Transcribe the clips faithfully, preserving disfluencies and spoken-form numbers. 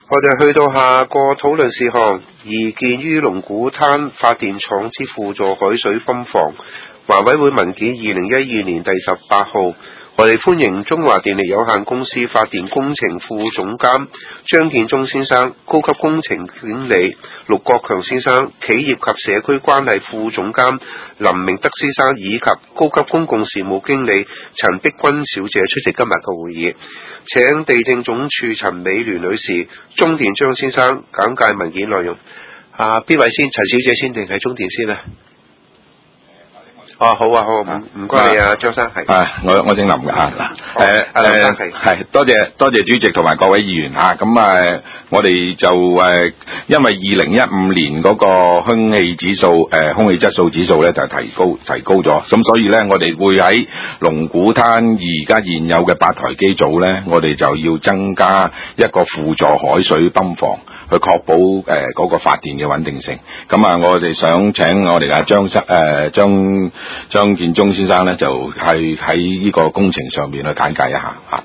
我哋去到下個討論事項，而建於龍鼓灘發電廠之輔助海水泵房，環委會文件二零一二年第十八號。我哋歡迎中華電力有限公司發電工程副總監張建宗先生、高級工程經理陸國強先生、企業及社區關係副總監林明德先生以及高級公共事務經理陳碧君小姐出席今日嘅會議。請地政總署陳美聯女士、中電張先生簡介文件內容。啊，邊位先？陳小姐先定係中電先啊？哦，好啊，好，唔唔該你啊，張生係。係， 我我姓林嘅嚇。 誒，阿林生係。 係，多謝多謝主席同埋各位議員嚇。咁誒，我哋就誒，因為二零一五年嗰個空氣指數誒空氣質素指數咧就提高提高咗，咁所以咧我哋會喺龍鼓灘而家現有嘅八台機組咧，我哋就要增加一個輔助海水泵房，去確保誒嗰個發電嘅穩定性。咁啊，我哋想請我哋嘅張生誒張張建宗先生咧，就係喺呢個工程上面去簡介一下嚇。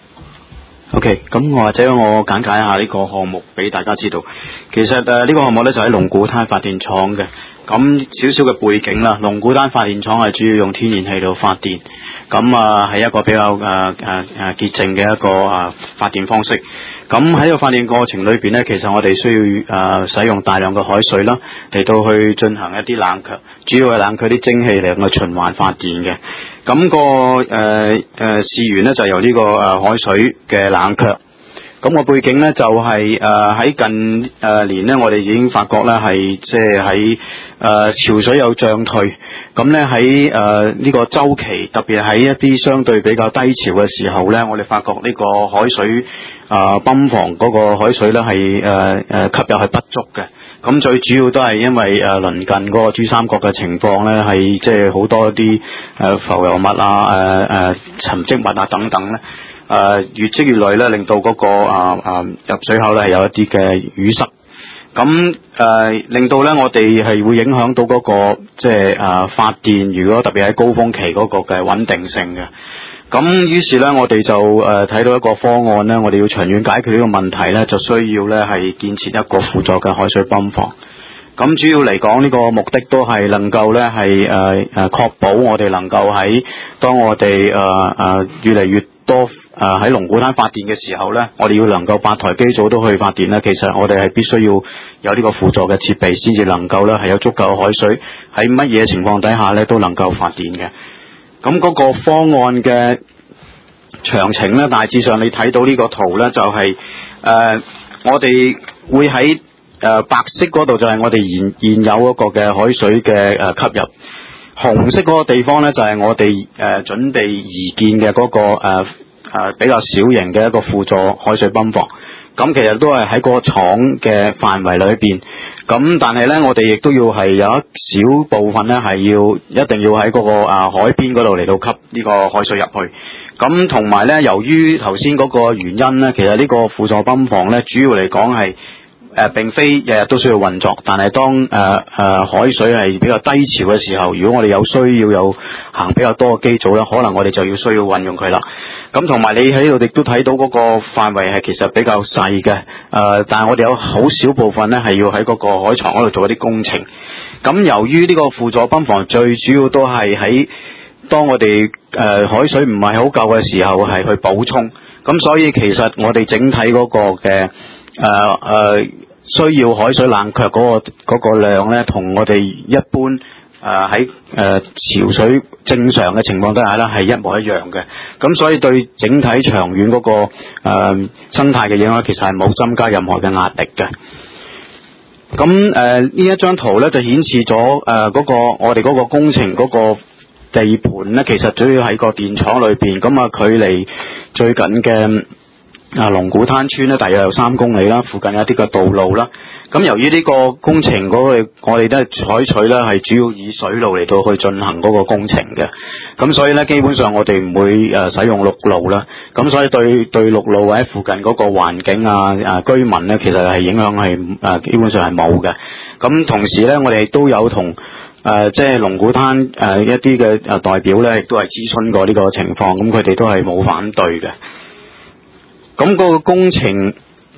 OK， 咁我或者我簡介一下呢個項目俾大家知道。其實誒呢、呃這個項目咧就喺龍鼓灘發電廠嘅。咁少少嘅背景啦，龍鼓灘發電廠係主要用天然氣嚟發電，咁啊係一個比較誒誒誒潔淨嘅一個啊、呃、發電方式。咁喺呢個發電過程裏邊咧，其實我哋需要誒、呃、使用大量嘅海水啦，嚟到去進行一啲冷卻，主要係冷卻啲蒸氣嚟去循環發電嘅。咁、那個誒誒、呃、事源咧就由呢、這個誒、呃、海水嘅冷卻。咁個背景咧就係誒喺近誒、呃、年咧，我哋已經發覺咧係即係喺誒潮水有漲退，咁咧喺誒呢個周期，特別喺一啲相對比較低潮嘅時候咧，我哋發覺呢個海水啊泵房嗰個海水咧係誒誒吸入係不足嘅。咁最主要都係因為誒鄰近嗰個珠三角嘅情況咧，係即係好多啲誒浮油物啊、誒、呃、誒沉積物啊等等咧。誒、呃、越積越累咧，令到嗰、那個啊啊入水口咧係有一啲嘅淤塞，咁誒、呃、令到咧我哋係會影響到嗰、那個即係啊發電，如果特別喺高峰期嗰個嘅穩定性嘅。咁於是咧我哋就誒睇、呃、到一個方案咧，我哋要長遠解決呢個問題咧，就需要咧係建設一個輔助嘅海水泵房。咁主要嚟講，呢、這個目的都係能夠咧係誒誒確保我哋能夠喺當我哋誒誒越嚟越多。誒喺龍鼓灘發電嘅時候咧，我哋要能夠八台機組都可以發電咧，其實我哋係必須要有呢個輔助嘅設備，先至能夠咧係有足夠海水喺乜嘢情況底下咧都能夠發電嘅。咁嗰個方案嘅詳情咧，大致上你睇到呢個圖咧，就係、是、誒、呃、我哋會喺誒、呃、白色嗰度就係我哋現現有嗰個嘅海水嘅誒、呃、吸入，紅色嗰個地方咧就係、是、我哋誒、呃、準備移建嘅嗰、那個誒。呃誒、呃、比較小型嘅一個輔助海水泵房，咁其實都係喺個廠嘅範圍裏邊，咁但係咧我哋亦都要係有一小部分咧係要一定要喺嗰、那個啊海邊嗰度嚟到吸呢個海水入去，咁同埋咧由於頭先嗰個原因咧，其實呢個輔助泵房咧主要嚟講係誒並非日日都需要運作，但係當誒誒、呃呃、海水係比較低潮嘅時候，如果我哋有需要有行比較多嘅機組咧，可能我哋就要需要運用佢啦。咁同埋你喺度亦都睇到嗰個範圍係其實比較細嘅，誒、呃，但係我哋有好少部分咧係要喺嗰個海床嗰度做一啲工程。咁由於呢個輔助泵房最主要都係喺當我哋誒、呃、海水唔係好夠嘅時候係去補充，咁所以其實我哋整體嗰個嘅誒誒需要海水冷卻嗰、嗰個嗰個量咧，同我哋一般。誒喺誒潮水正常嘅情況底下咧，係一模一樣嘅。咁所以對整體長遠嗰、那個誒、呃、生態嘅影響，其實係冇增加任何嘅壓力嘅。咁誒呢一張圖咧，就顯示咗誒嗰個我哋嗰個工程嗰個地盤咧，其實主要喺個電廠裏邊。咁啊，距離最近嘅啊龍鼓灘村咧，大約有三公里啦。附近有一啲嘅道路啦。咁由於呢個工程嗰個，我哋都係採取咧係主要以水路嚟到去進行嗰個工程嘅，咁所以咧基本上我哋唔會誒使用陸路啦，咁所以對對陸路或者附近嗰個環境啊啊居民咧，其實係影響係誒基本上係冇嘅。咁同時咧，我哋都有同誒即係龍鼓灘誒一啲嘅誒代表咧，亦都係諮詢過呢個情況，咁佢哋都係冇反對嘅。咁嗰個工程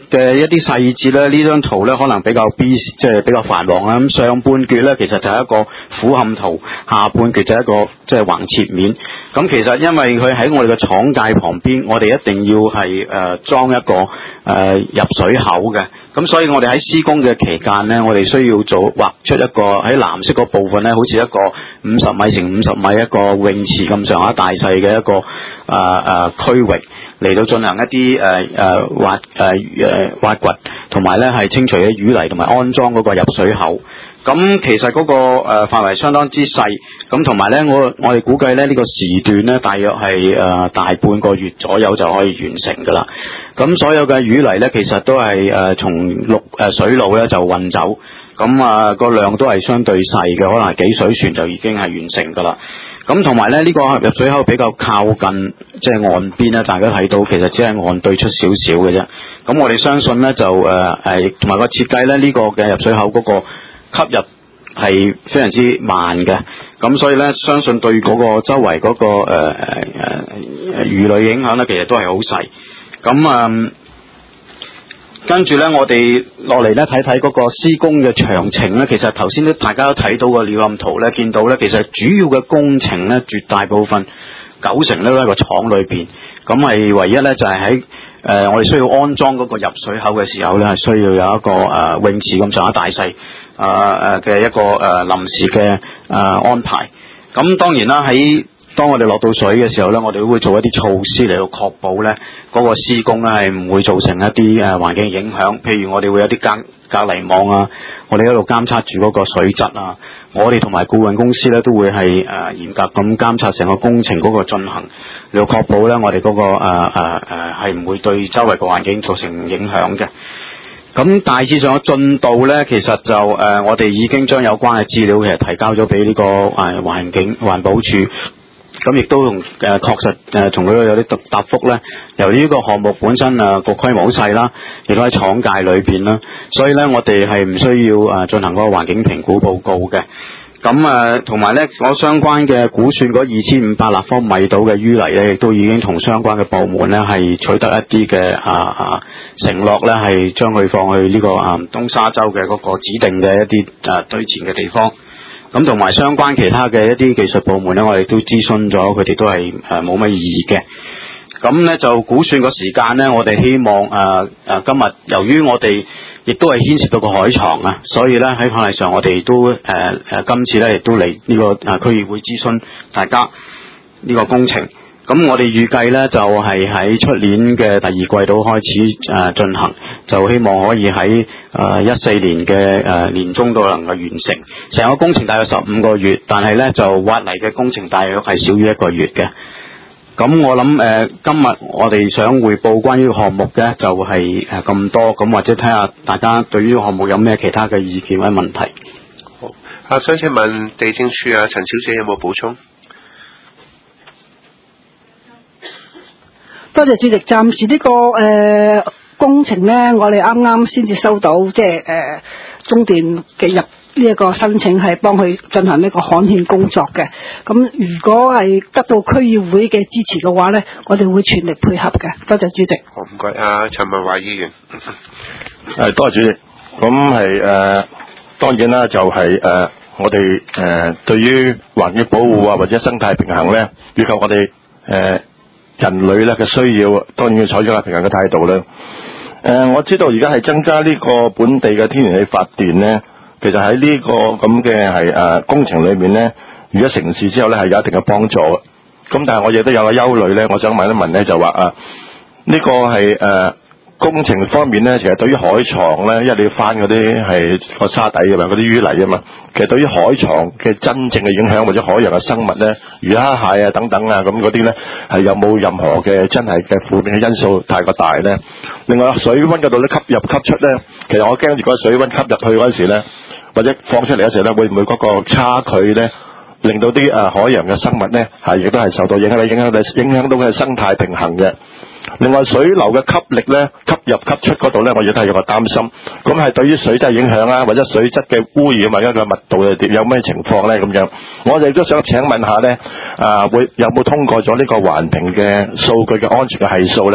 嘅一啲細節咧，呢張圖咧可能比較 B 即係比較繁忙啦。咁上半橛咧其實就係一個俯瞰圖，下半橛就係一個即係橫切面。咁其實因為佢喺我哋嘅廠界旁邊，我哋一定要係誒裝一個誒、呃、入水口嘅。咁所以我哋喺施工嘅期間咧，我哋需要做畫出一個喺藍色嗰部分咧，好似一個五十米乘五十米一個泳池咁上下大細嘅一個誒誒、呃、區域。嚟到進行一啲誒誒挖誒誒挖掘，同埋咧係清除啲淤泥，同埋安裝嗰個入水口。咁其實嗰、那個誒、呃、範圍相當之細，咁同埋咧我我哋估計咧呢、這個時段咧大約係誒、呃、大半個月左右就可以完成㗎啦。咁所有嘅淤泥咧其實都係誒從陸誒水路咧就運走，咁啊個量都係相對細嘅，可能係幾水船就已經係完成㗎啦。咁同埋咧，呢、這個入水口比較靠近即係岸邊咧，大家睇到其實只係岸對出少少嘅啫。咁我哋相信咧就誒誒，同、呃、埋個設計咧，呢、這個嘅入水口嗰個吸入係非常之慢嘅。咁所以咧，相信對嗰個周圍嗰、那個誒誒誒魚類影響咧，其實都係好細。咁啊。呃跟住咧，我哋落嚟咧睇睇嗰個施工嘅詳情咧。其實頭先都大家都睇到個鳥瞰圖咧，見到咧其實主要嘅工程咧，絕大部分九成咧都喺個廠裏邊。咁係唯一咧就係喺誒我哋需要安裝嗰個入水口嘅時候咧，係需要有一個誒、呃、泳池咁上下大細誒誒嘅一個誒臨、呃、時嘅誒、呃、安排。咁當然啦，喺當我哋落到水嘅時候咧，我哋都會做一啲措施嚟到確保咧嗰個施工咧係唔會造成一啲誒環境影響。譬如我哋會有啲隔隔離網啊，我哋喺度監測住嗰個水質啊。我哋同埋顧問公司咧都會係誒、呃、嚴格咁監察成個工程嗰個進行，嚟到確保咧我哋嗰、嗰個誒誒誒係唔會對周圍個環境造成影響嘅。咁大致上嘅進度咧，其實就誒、呃、我哋已經將有關嘅資料其實提交咗俾呢個誒環境環保署。咁亦都同誒確實誒從佢度有啲答覆咧。由於呢個項目本身誒個規模好細啦，亦都喺廠界裏邊啦，所以咧我哋係唔需要誒進行嗰個環境評估報告嘅。咁誒同埋咧，我相關嘅估算嗰二千五百立方米度嘅淤泥咧，亦都已經同相關嘅部門咧係取得一啲嘅啊啊承諾咧，係將佢放去呢個啊東沙洲嘅嗰個指定嘅一啲誒堆填嘅地方。咁同埋相關其他嘅一啲技術部門咧，我哋都諮詢咗，佢哋都係誒冇乜異議嘅。咁咧就估算個時間咧，我哋希望誒誒、呃、今日由於我哋亦都係牽涉到個海床啊，所以咧喺法例上我哋都誒誒、呃、今次咧亦都嚟呢個誒區議會諮詢大家呢個工程。咁我哋預計咧就係喺出年嘅第二季度開始誒進行，就希望可以喺誒一四年嘅誒年中都能夠完成。成個工程大約十五個月，但係咧就挖泥嘅工程大約係少於一個月嘅。咁我諗誒、呃、今日我哋想匯報關於項目嘅就係誒咁多，咁或者睇下大家對於項目有咩其他嘅意見或者問題。 好，啊想請問地政處啊陳小姐有冇補充？ 多謝主席，暫時呢、這個誒、呃、工程咧，我哋啱啱先至收到，即係誒、呃、中電嘅入呢一個申請，係幫佢進行呢個刊憲工作嘅。咁如果係得到區議會嘅支持嘅話咧，我哋會全力配合嘅。多謝主席。 好，唔該。啊，陳文華議員。 誒，多謝主席。咁係誒，當然啦，就係、是、誒、呃，我哋誒、呃、對於環境保護啊，或者生態平衡咧，以及我哋誒。呃人類咧嘅需要，當然要採取個平衡嘅態度咧。誒、呃，我知道而家係增加呢個本地嘅天然氣發電咧，其實喺呢個咁嘅係誒工程裏面咧，如果成事之後咧係有一定嘅幫助嘅。咁但係我亦都有個憂慮咧，我想問一問咧，就話啊，呢、這個係誒、呃、工程方面咧，其實對於海床咧，因為你要翻嗰啲係個沙底嘅嘛，嗰啲淤泥啊嘛，其實對於海床嘅真正嘅影響或者海洋嘅生物咧，魚蝦蟹啊等等啊咁嗰啲咧，係有冇任何嘅真係嘅負面嘅因素太過大咧？另外水溫嗰度咧吸入吸出咧，其實我驚如果水溫吸入去嗰陣時咧，或者放出嚟嗰時咧，會唔會嗰個差距咧，令到啲誒海洋嘅生物咧係亦都係受到影響，影響到影響到佢嘅生態平衡嘅。另外水流嘅吸力咧，吸入吸出嗰度咧，我亦都係有個擔心。咁係對於水質影響啊，或者水質嘅污染或者個密度係點，有咩情況咧？咁樣，我哋都想請問下咧，啊會有冇通過咗呢個環評嘅數據嘅安全嘅係數咧？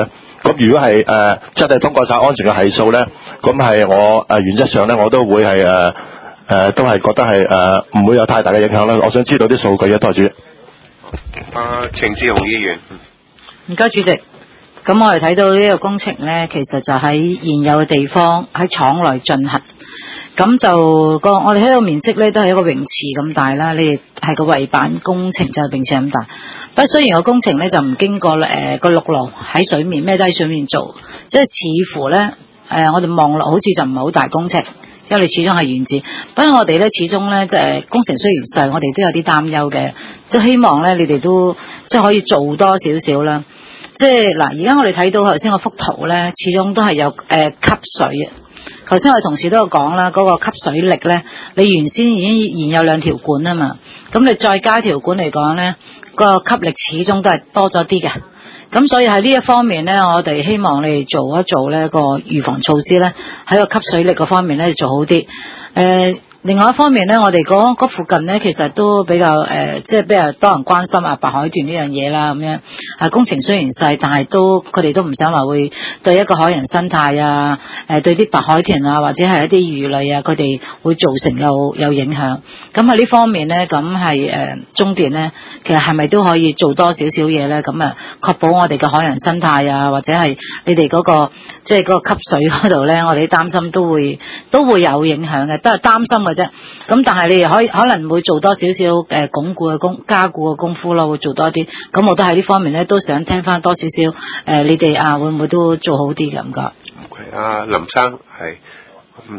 咁如果係誒、呃、真係通過晒安全嘅係數咧，咁係我誒、呃、原則上咧，我都會係誒誒都係覺得係誒唔會有太大嘅影響啦。我想知道啲數據啊，多謝主席。 啊，程志雄議員。 唔該，主席。咁我哋睇到呢個工程咧，其實就喺現有嘅地方喺廠內進行。咁就個我哋喺度面積咧都係一個泳池咁大啦，你係個圍板工程就係泳池咁大。不過雖然個工程咧就唔經過誒個陸路喺水面，咩都喺水面做，即係似乎咧誒、呃、我哋望落好似就唔係好大工程，因為你始終係原址。不過我哋咧始終咧即係工程雖然細，我哋都有啲擔憂嘅，即係希望咧你哋都即係可以做多少少啦。即係嗱，而家我哋睇到頭先嗰幅圖咧，始終都係有誒、呃、吸水嘅。頭先我哋同事都有講啦，嗰、那個吸水力咧，你原先已經現有兩條管啊嘛，咁你再加條管嚟講咧，個吸力始終都係多咗啲嘅。咁所以喺呢一方面咧，我哋希望你哋做一做咧個預防措施咧，喺個吸水力嗰方面咧做好啲。誒、呃。另外一方面咧，我哋嗰嗰附近咧，其實都比較誒、呃，即係比較多人關心啊白海豚呢樣嘢啦，咁樣啊工程雖然細，但係都佢哋都唔想話會對一個海洋生態啊，誒、呃、對啲白海豚啊，或者係一啲魚類啊，佢哋會造成有有影響。咁喺呢方面咧，咁係誒中電咧，其實係咪都可以做多少少嘢咧？咁啊，確保我哋嘅海洋生態啊，或者係你哋嗰、嗰個即係嗰個吸水嗰度咧，我哋擔心都會都會有影響嘅，都係擔心嘅啫。咁但係你哋可以可能會做多少少誒鞏固嘅功加固嘅功夫咯，會做多啲。咁我都喺呢方面咧都想聽翻多少少誒，你哋啊會唔會都做好啲嘅？唔該。 OK，阿林生係。嗯。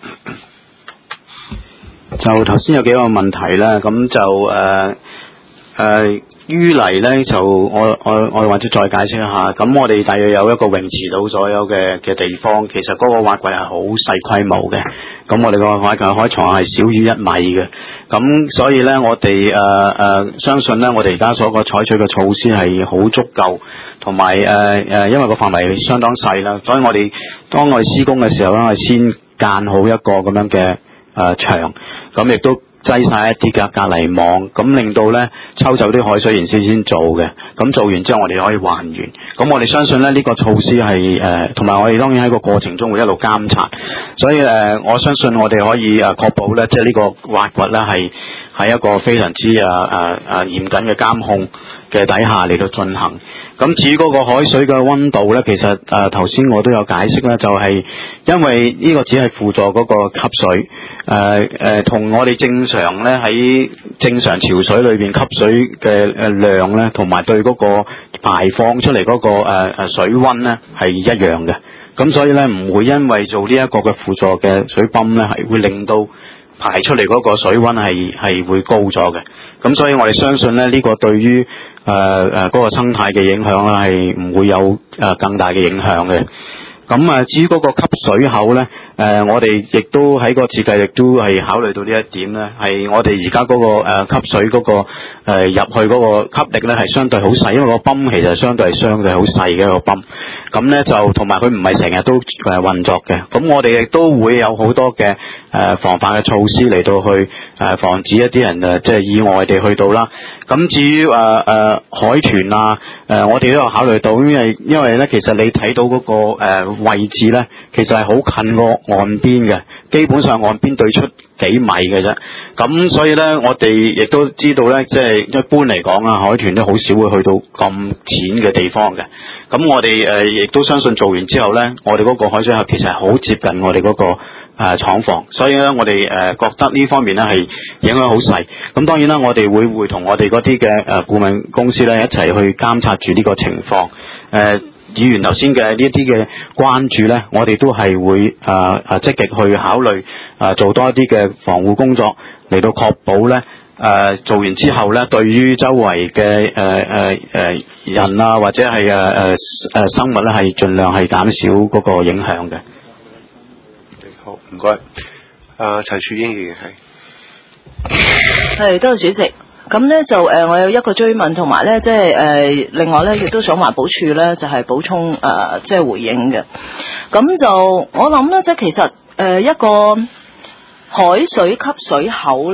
就頭先有幾個問題啦，咁就誒誒。呃呃淤泥咧就我我我或者再解釋一下，咁我哋大約有一個泳池到左右嘅嘅地方，其實嗰個挖掘係好細規模嘅，咁我哋個挖掘海床係少於一米嘅，咁所以咧我哋誒誒相信咧我哋而家所個採取嘅措施係好足夠，同埋誒誒因為個範圍相當細啦，所以我哋當我哋施工嘅時候咧，係先間好一個咁樣嘅誒牆，咁亦都擠晒一啲嘅隔離網，咁令到咧抽走啲海水然先先做嘅，咁做完之後我哋可以還原。咁我哋相信咧呢、這個措施係誒，同、呃、埋我哋當然喺個過程中會一路監察，所以誒、呃、我相信我哋可以誒確保咧，即係呢個挖掘咧係喺一個非常之誒誒誒嚴謹嘅監控嘅底下嚟到進行。咁至於嗰個海水嘅溫度咧，其實誒頭先我都有解釋啦，就係、是、因為呢個只係輔助嗰個吸水，誒誒同我哋正常咧喺正常潮水裏邊吸水嘅誒量咧，同埋對嗰個排放出嚟嗰、那個誒誒、呃、水溫咧係一樣嘅。咁所以咧唔會因為做呢一個嘅輔助嘅水泵咧係會令到排出嚟嗰個水溫係係會高咗嘅。咁所以我哋相信咧呢、這個對於誒誒嗰個生態嘅影響咧係唔會有誒、呃、更大嘅影響嘅。咁啊，至於嗰個吸水口咧，誒、呃，我哋亦都喺個設計亦都係考慮到呢一點咧，係我哋而家嗰個誒、呃、吸水嗰、嗰個誒、呃、入去嗰個吸力咧係相對好細，因為個泵其實相對係相對好細嘅一個泵，咁咧就同埋佢唔係成日都誒運作嘅，咁我哋亦都會有好多嘅誒、呃、防範嘅措施嚟到去誒、呃、防止一啲人誒即係意外地去到啦。咁至於誒誒、呃、海豚啊，誒、呃、我哋都有考慮到，因為因為咧其實你睇到嗰、嗰個誒。呃位置咧，其實係好近個岸邊嘅，基本上岸邊對出幾米嘅啫。咁所以咧，我哋亦都知道咧，即係一般嚟講啊，海豚都好少會去到咁淺嘅地方嘅。咁我哋誒亦都相信做完之後咧，我哋嗰個海水盒其實係好接近我哋嗰個誒廠房，所以咧我哋誒覺得呢方面咧係影響好細。咁當然啦，我哋會會同我哋嗰啲嘅誒顧問公司咧一齊去監察住呢個情況。誒、呃。議員頭先嘅呢一啲嘅關注咧，我哋都係會誒誒積極去考慮誒、呃、做多一啲嘅防護工作，嚟到確保咧誒、呃、做完之後咧，對於周圍嘅誒誒誒人啊或者係誒誒誒生物咧係盡量係減少嗰個影響嘅。 好，唔該。啊，陳樹英議員係。 係，多謝主席。咁咧就誒、呃，我有一個追問，同埋咧即係誒，另外咧亦都想環保署咧就係、是、補充誒，即、呃、係、就是、回應嘅。咁就我諗咧，即係其實誒、呃、一個海水吸水口咧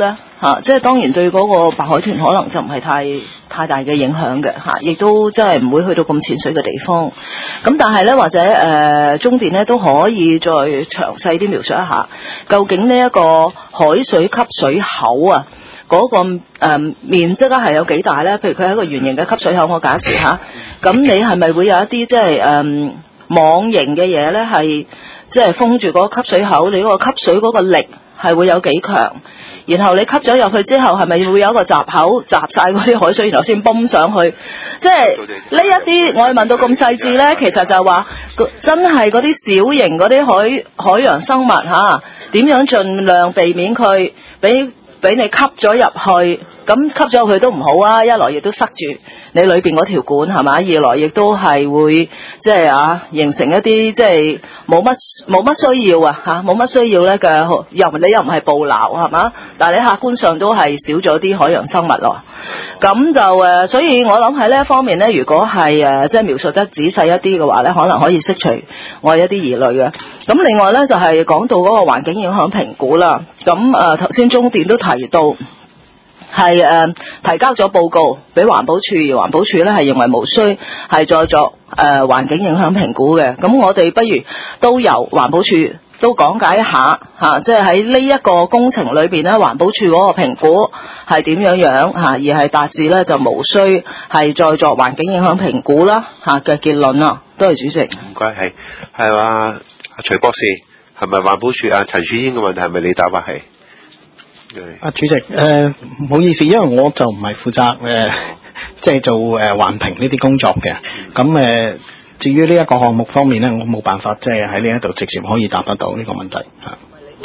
嚇、啊，即係當然對嗰個白海豚可能就唔係太太大嘅影響嘅嚇，亦、啊、都真係唔會去到咁淺水嘅地方。咁但係咧，或者誒、呃、中電咧都可以再詳細啲描述一下，究竟呢一個海水吸水口啊，嗰、那個誒、呃、面積咧係有幾大咧？譬如佢係一個圓形嘅吸水口，我假設嚇，咁你係咪會有一啲即係誒網形嘅嘢咧？係即係封住嗰個吸水口，你嗰個吸水嗰個力係會有幾強？然後你吸咗入去之後，係咪會有一個閘口閘晒嗰啲海水，然後先泵上去？即係呢一啲，我哋問到咁細緻呢，其實就係話真係嗰啲小型嗰啲海海洋生物嚇，點樣盡量避免佢俾俾你吸咗入去？咁吸咗入去都唔好啊！一來亦都塞住你裏邊嗰條管係嘛，二來亦都係會即係啊形成一啲即係冇乜冇乜需要啊嚇，冇乜需要咧嘅，又你又唔係捕撈係嘛，但係你客觀上都係少咗啲海洋生物咯。咁就誒，所以我諗喺呢一方面咧，如果係誒即係描述得仔細一啲嘅話咧，可能可以釋除我一啲疑慮嘅。咁另外咧就係、是、講到嗰個環境影響評估啦。咁誒頭先中電都提到。係誒、呃、提交咗報告俾環保署，而環保署咧係認為無需係再作誒、呃、環境影響評估嘅。咁我哋不如都由環保署都講解一下嚇，即係喺呢一個工程裏邊咧，環保署嗰個評估係點樣樣嚇、啊，而係達至咧就無需係再作環境影響評估啦嚇嘅結論啊。多謝主席。 唔該，係係話阿徐博士係咪環保署啊？陳樹英嘅問題係咪你答啊？係。 啊，主席，誒、呃、唔好意思，因為我就唔係負責誒，即、呃、係、就是、做誒、呃、環評呢啲工作嘅。咁誒、呃，至於呢一個項目方面咧，我冇辦法即係喺呢一度直接可以答得到呢個問題嚇。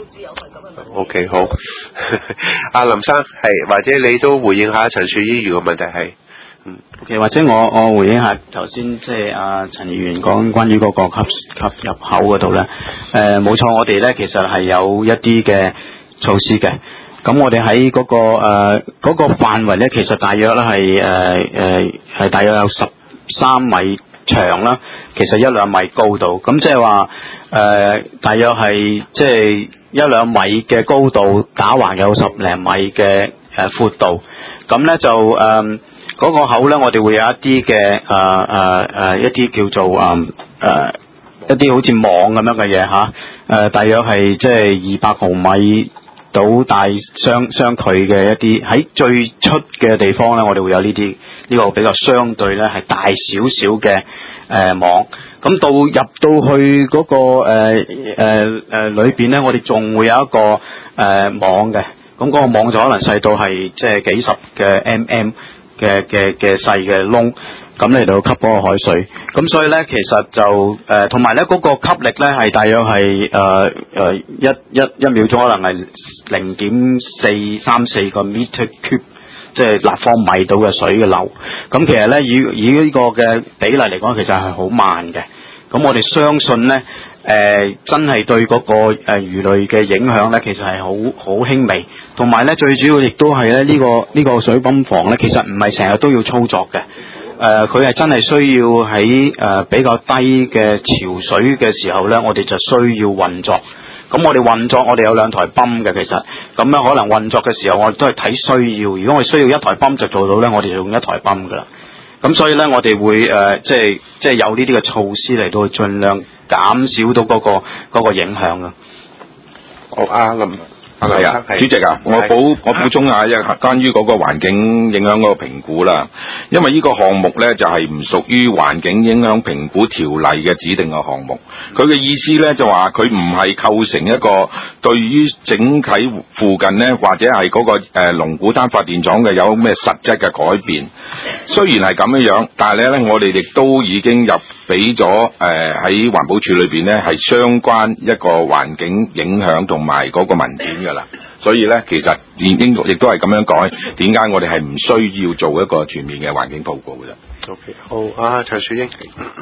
O、okay, K， 好。阿林生係，或者你都回應下陳樹英如個問題係。嗯。 O、okay, K， 或者我我回應下頭先即係阿陳議員講關於嗰個吸吸入口嗰度咧。誒、呃，冇錯，我哋咧其實係有一啲嘅措施嘅。咁我哋喺嗰個誒嗰、呃那個範圍咧，其實大約咧係誒誒係大約有十三米長啦，其實一兩米高度。咁即係話誒大約係即係一兩米嘅高度，打橫有十零米嘅誒闊度。咁咧就誒嗰、呃那個口咧，我哋會有一啲嘅誒誒誒一啲叫做誒誒、呃、一啲好似網咁樣嘅嘢嚇。誒、呃、大約係即係二百毫米。到大相相距嘅一啲喺最出嘅地方咧，我哋會有呢啲呢個比較相對咧係大少少嘅誒網。咁到入到去嗰、那個誒誒誒裏邊咧，我哋仲會有一個誒、呃、網嘅。咁嗰個網就可能細到係即係幾十嘅 mm 嘅嘅嘅細嘅窿。咁嚟到吸嗰個海水，咁所以咧其實就誒同埋咧嗰個吸力咧係大約係誒誒一一一秒鐘可能係零點四三四個 meter cube， 即係立方米到嘅水嘅流。咁其實咧以以呢個嘅比例嚟講，其實係好慢嘅。咁我哋相信咧誒、呃、真係對嗰個誒魚類嘅影響咧，其實係好好輕微。同埋咧最主要亦都係咧呢個呢、呢個水泵房咧，其實唔係成日都要操作嘅。誒佢係真係需要喺誒、呃、比較低嘅潮水嘅時候咧，我哋就需要運作。咁我哋運作，我哋有兩台泵嘅其實。咁樣可能運作嘅時候，我哋都係睇需要。如果我哋需要一台泵就做到咧，我哋就用一台泵噶啦。咁所以咧，我哋會誒、呃、即係即係有呢啲嘅措施嚟到去盡量減少到嗰、嗰個嗰個影響啊。 好，阿林。 係啊，主席啊，我補我補充下一關於嗰個環境影響嗰個評估啦。因為呢個項目咧就係唔屬於環境影響評估條例嘅指定嘅項目。佢嘅意思咧就話佢唔係構成一個對於整體附近咧或者係嗰個誒龍鼓灘發電廠嘅有咩實質嘅改變。雖然係咁樣樣，但係咧我哋亦都已經入俾咗誒喺環保署裏邊咧係相關一個環境影響同埋嗰個文件噶啦，所以咧其實已經亦都係咁樣改，點解我哋係唔需要做一個全面嘅環境報告嘅啫。 O K， 好啊，陳樹英。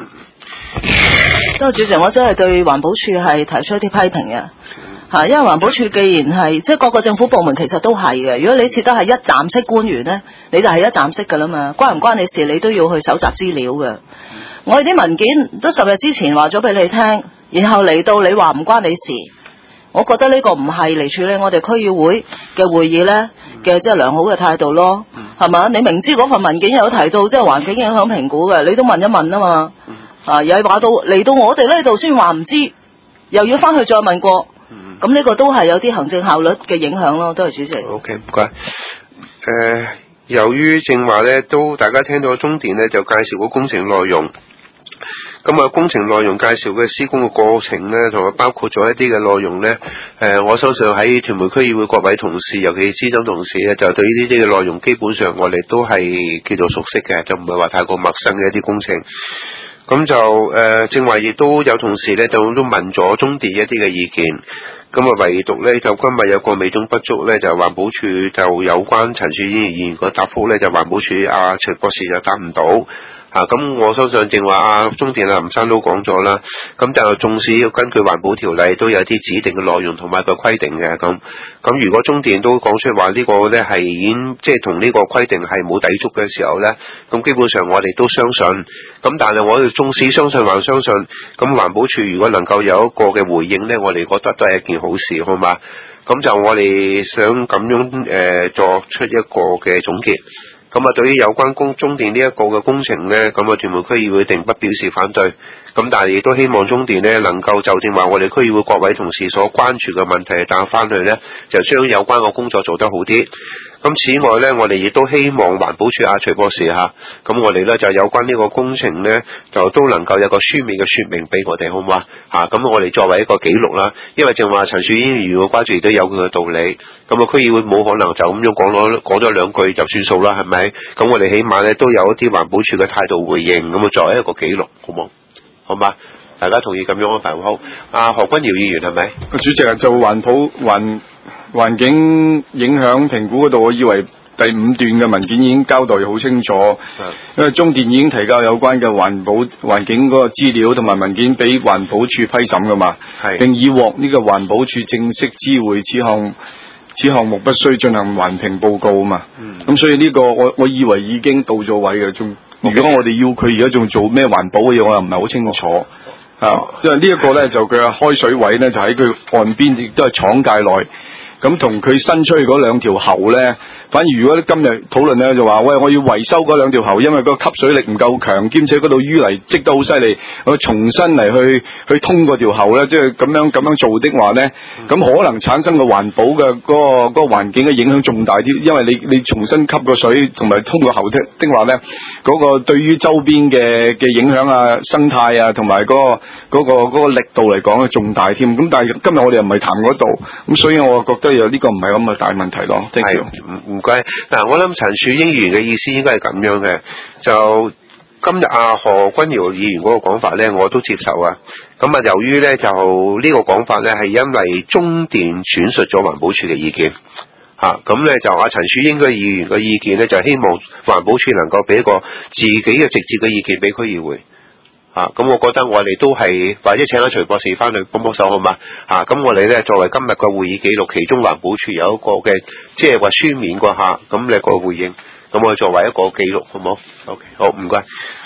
多謝主席，我真係對環保署係提出一啲批評嘅嚇，因為環保署既然係即係各個政府部門其實都係嘅，如果你設得係一站式官員咧，你就係一站式噶啦嘛，關唔關你事你都要去搜集資料嘅。我哋啲文件都十日之前話咗俾你聽，然後嚟到你話唔關你事， 我覺得呢個唔係嚟處理我哋區議會嘅會議咧嘅即係良好嘅態度咯，係嘛？你明知嗰份文件有提到即係環境影響評估嘅，你都問一問啊嘛，啊又係話到嚟到我哋呢度先話唔知，又要翻去再問過，咁呢個都係有啲行政效率嘅影響咯，都係主席。 OK， 唔該。誒、呃，由於正話咧，都大家聽到中電咧就介紹個工程內容。咁啊，工程內容介紹嘅施工嘅過程咧，同埋包括咗一啲嘅內容咧，誒、呃，我相信喺屯門區議會各位同事，尤其是資深同事咧，就對呢啲嘅內容基本上我哋都係叫做熟悉嘅，就唔係話太過陌生嘅一啲工程。咁就誒、呃，正話亦都有同事咧，就都問咗中電一啲嘅意見。咁啊，唯獨咧就今日有個美中不足咧，就環保署就有關陳樹英議員個答覆咧，就環保署阿、啊、徐博士就答唔到。啊，咁我相信正話啊，中電啊，吳生都講咗啦。咁就縱使要根據環保條例都有啲指定嘅內容同埋個規定嘅。咁咁如果中電都講出話呢個咧係已經即係同呢個規定係冇抵觸嘅時候咧，咁基本上我哋都相信。咁但係我哋縱使相信還相信，咁環保署如果能夠有一個嘅回應咧，我哋覺得都係一件好事，好嘛？咁就我哋想咁樣誒、呃、作出一個嘅總結。咁啊，對於有關公中電呢一個嘅工程呢，咁啊，屯門區議會定不表示反對。咁但係亦都希望中電呢能夠就正話我哋區議會各位同事所關注嘅問題帶翻去呢，就將有關嘅工作做得好啲。咁此外呢，我哋亦都希望環保署阿徐博士嚇，咁我哋呢就有關呢個工程呢，就都能夠有個書面嘅説明俾我哋，好唔好啊？嚇，咁我哋作為一個記錄啦，因為正話陳樹英如果關注亦都有佢嘅道理，咁啊區議會冇可能就咁樣講咗講咗兩句就算數啦，係咪？咁我哋起碼呢都有一啲環保署嘅態度回應，咁啊作為一個記錄，好冇？好嘛？大家同意咁樣安排好。阿何君堯議員係咪？ 主席啊，就環保環環境影響評估嗰度，我以為第五段嘅文件已經交代好清楚，因為中電已經提交有關嘅環保環境嗰個資料同埋文件俾環保署批審噶嘛，並已獲呢個環保署正式知會此項此項目不需進行環評報告啊嘛。咁、嗯、所以呢個我我以為已經到咗位嘅，仲如果我哋要佢而家仲做咩環保嘅嘢，我又唔係好清楚。啊，因為呢一個咧就佢嘅開水位咧就喺佢岸邊，亦都係廠界內。咁同佢伸出去嗰兩條喉咧，反而如果今日討論咧就話，喂，我要維修嗰兩條喉，因為個吸水力唔夠強，兼且嗰度淤泥積得好犀利，我重新嚟去去通嗰條喉咧，即係咁樣咁樣做的話咧，咁可能產生個環保嘅嗰、嗰個嗰、嗰個環境嘅影響仲大啲，因為你你重新吸個水同埋通個喉的的話咧，嗰、嗰個對於周邊嘅嘅影響啊、生態啊同埋嗰個嗰、嗰個嗰、嗰個力度嚟講咧仲大添。咁但係今日我哋又唔係談嗰度，咁所以我覺得。呢個唔係咁嘅大問題咯，係唔唔該。嗱，我諗陳樹英議員嘅意思應該係咁樣嘅，就今日阿何君堯議員嗰個講法咧，我都接受啊。咁啊，由於咧就呢個講法咧係因為中電轉述咗環保署嘅意見，嚇咁咧就阿陳樹英嘅議員嘅意見咧就希望環保署能夠俾一個自己嘅直接嘅意見俾區議會。啊，咁我覺得我哋都係，或者請阿徐博士翻去幫幫手好嘛？啊，咁我哋咧作為今日個會議記錄，其中環保署有一個嘅，即係話書面個嚇，咁你個回應，咁我作為一個記錄，好唔好 ？OK，好，唔該。